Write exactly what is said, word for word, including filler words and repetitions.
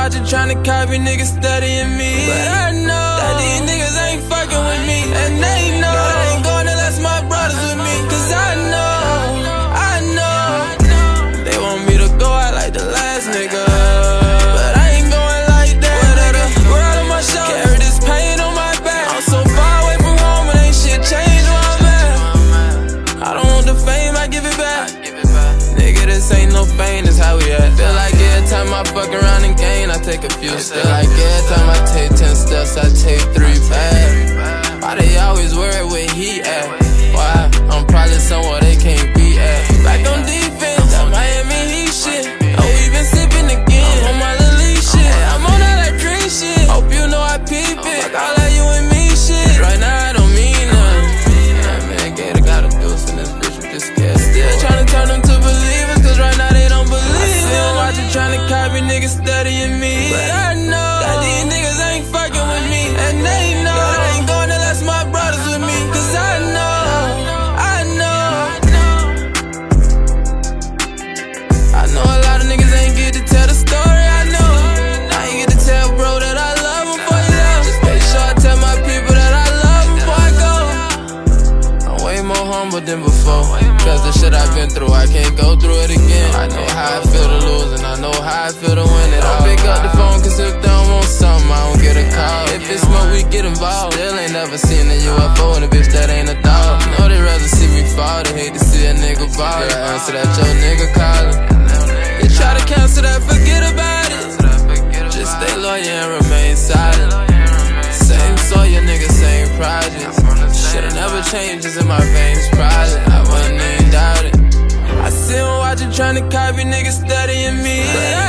watching tryna copy niggas studying me, but I know that these niggas ain't fucking with me, and they know that I ain't going unless my brothers with me. Cause I know, I know they want me to go out like the last nigga, but I ain't going like that. Whatever, world on my shoulder, carry this pain on my back. I'm so far away from home and ain't shit changed where I'm at. I don't want the fame, I give it back. Nigga, this ain't no fame, this how we at. Feel like every time I fuck around and gain, I take a few steps. Feel like every time I take ten steps, I take three back. Why they always worry where he at? Why? I'm probably somewhere they can't be at. Back on defense, that Miami Heat shit. Oh, we been sipping again. I'm on my little league shit. Hey, I'm on all that drink shit. Hope you know I peep it. Fuck all that you and me shit. Right now I don't mean nothing. Yeah, man, Gator got a deuce in this bitch with this scared. Still tryna turn them to believers, cause right now they don't believe. I see them watching tryna copy niggas studying me, but I know that these niggas ain't fucking with me, and they know that I ain't going unless my brothers with me. Cause I know, I know, I know a lot of niggas ain't get to tell the story. I know I ain't get to tell bro that I love him before he left. Just make sure I tell my people that I love him before I go. I'm way more humble than before, cause the shit I've been through, I can't go through it again. I know how I feel to lose and I know how I feel to win it all. Don't pick up the phone cause if they don't want something, I don't get a call. If it's smoke, we get involved. Still ain't never seen a U F O and a bitch that ain't a dog. Know they rather see me fall, they hate to see a nigga ball. Girl, answer that your nigga calling. They try to cancel that, forget about it. Just stay loyal and remain silent. Same Sawyer, nigga, same projects. Shit'll never change, just in my veins, private. I wouldn't even doubt it. I see them watching tryna copy niggas studying me, but I